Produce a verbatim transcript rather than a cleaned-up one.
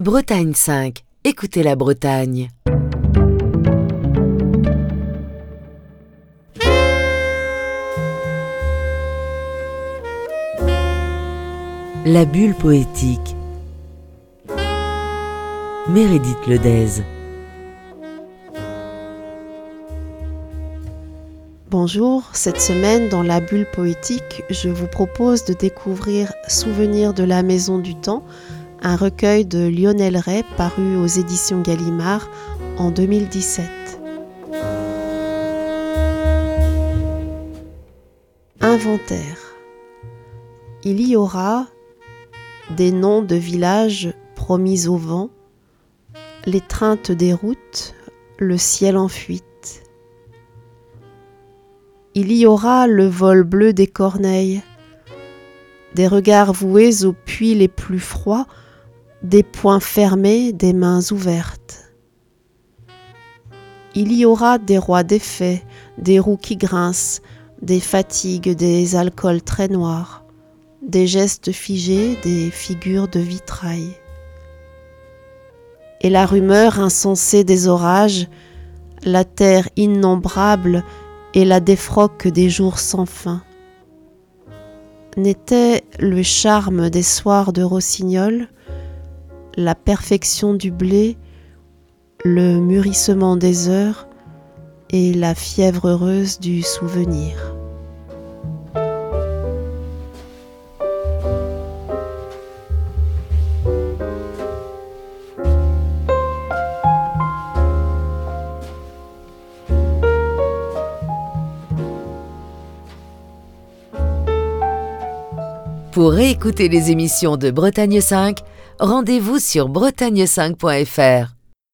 Bretagne cinq, écoutez la Bretagne. La bulle poétique. Meredith Ledez. Bonjour, cette semaine dans la bulle poétique, je vous propose de découvrir Souvenirs de la Maison du Temps, un recueil de Lionel Ray paru aux éditions Gallimard en deux mille dix-sept. Inventaire. Il y aura des noms de villages promis au vent, l'étreinte des routes, le ciel en fuite. Il y aura le vol bleu des corneilles, des regards voués aux puits les plus froids, des poings fermés, des mains ouvertes. Il y aura des rois défaits, des roues qui grincent, des fatigues, des alcools très noirs, des gestes figés, des figures de vitrail. Et la rumeur insensée des orages, la terre innombrable et la défroque des jours sans fin. N'était le charme des soirs de rossignol, la perfection du blé, le mûrissement des heures et la fièvre heureuse du souvenir. Pour réécouter les émissions de Bretagne cinq, rendez-vous sur bretagne cinq point f r.